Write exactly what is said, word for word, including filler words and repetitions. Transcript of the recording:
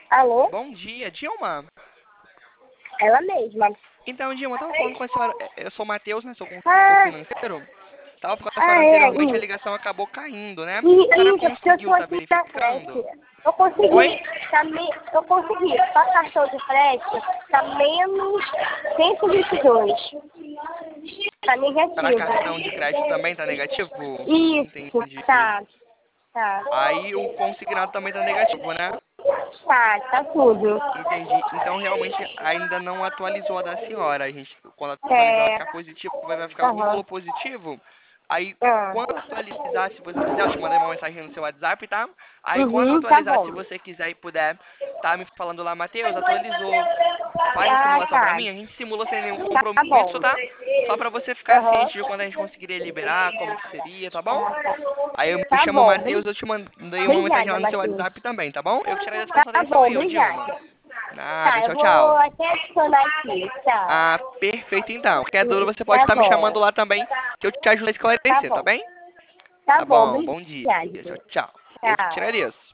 Alô? Bom dia, Dilma. Ela mesma. Então, Dilma, eu tava falando com a senhora. é, Eu sou o Matheus, né? Sou consultor Ah, financeiro. Tava falando com a ah senhora é. anteriormente, a E, ligação acabou caindo, né? e, A senhora isso, é porque eu tô conseguiu estar aqui na verificando? creche. Eu Oi? consegui, tá me, eu consegui, para cartão de creche, tá menos cento e vinte e dois. Tá Para negativo. cartão de crédito também tá negativo? Isso, Entendi. tá, tá. Aí o consignado também tá negativo, né? Tá, tá tudo. Entendi. Então realmente ainda não atualizou a da senhora. A gente, quando atualizar, vai É, ficar positivo, vai ficar com o aham. valor positivo. Aí, Ah. quando atualizar, se você quiser, eu te mandei uma mensagem no seu WhatsApp, tá? Aí, quando Uhum, tá atualizar, se bom. você quiser e puder, tá me falando lá, Matheus, atualizou. Faz a Ah, simulação pra tá. mim, a gente simula sem nenhum Tá bom. compromisso, tá? Só pra você ficar Aham. ciente de quando a gente conseguiria liberar, como que seria, tá bom? Ah, tá. Aí eu me Tá chamo bom. Matheus, Bri- eu te mandei uma mensagem Obrigada, lá no seu Matheus. WhatsApp também, tá bom? Eu que te agradeço pela sua Tá atenção bom, aí, ô Dilma. obrigada. Nada, Tá, eu tchau, vou tchau. até adicionar aqui. Tchau. Ah, perfeito então. Qualquer dúvida você pode Tá estar me bom. chamando lá também, que eu te ajudo a Tá esclarecer, tá bem. bem? Tá Tá bom, bom, bom dia. obrigada. Tchau, tchau. Eu que te Tchau. agradeço.